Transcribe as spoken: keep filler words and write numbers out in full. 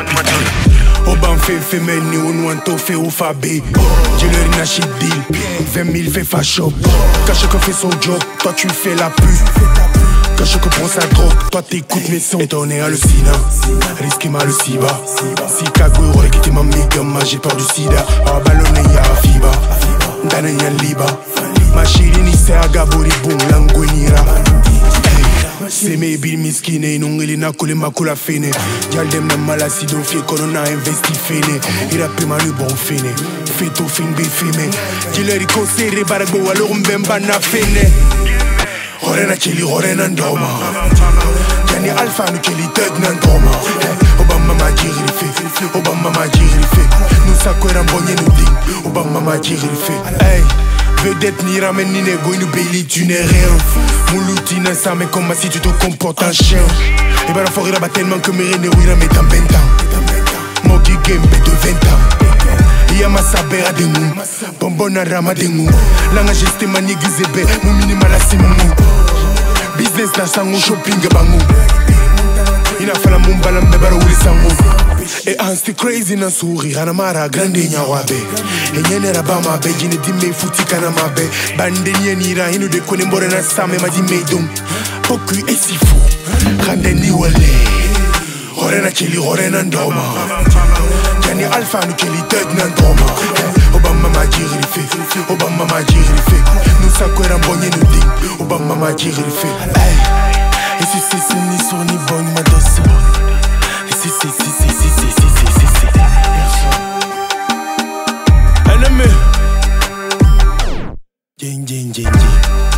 Oban fait fait meni ou nous anto fait ou fabé. Dealer in a shit deal, vingt mille fait facho. Quand chacun fait son job, toi tu fais la pute. Quand chacun prend sa drogue, toi t'écoutes mes sons. Étonné hallucinant, risqué mal le siba. Si Kagwe aurait quitté ma méga, j'ai peur du sida. Ah ballonné y'a fiba, d'année y'a liba. Ma chérie ni c'est agabori boum langouinira. C'est mes billes miskine, non il n'a collé ma cola fene. Y'a dem na malasido fie qu'on a investi fene. Il a pris ma le bon fene. Fait au fin be feme. Dealer i conseille baragbo alors mbemba na fene. Horena chili horena ndoma. Jani alpha no chili tug na ndoma. Obama ma jiri fe. Obama ma jiri fe. Nous sa kwera mbonye nous ding. Obama ma jiri fe. Hey. Vedette ni ramène ni négo, ni Bailey, tu n'es rien. Moulouti n'a ça, mais comme si tu te comportes en chien. Et ben la forêt là-bas tellement que mes reines oui, mais t'en vingt ans. Mogi game, de vingt ans. Y'a ma sabera de nous, bonbon à rama de nous. Langa geste mani gizebe, mon minimal à simou. Business na sango shopping bango. Ina fala mumbala mbebara uli sango. Et ansti crazy na sourire, anamara grande nyawabe. Et nyene rabama be, jine dime futi kanama be. Bande nyenira, inu de kone mbore na same ma di meidum. Poku e si fou, grande ni wale. Horena chili, horena ndoma. Jani alpha no chili tug na ndoma. Obama ma jiri fe, Obama ma jiri fe. Nous sa kwera mbonye nous ding, Obama ma jiri fe. Et si c'est si ni sur ni bon ma dosso. Et si si si si si si si si si si. Ennemi. Jing jing jing jing.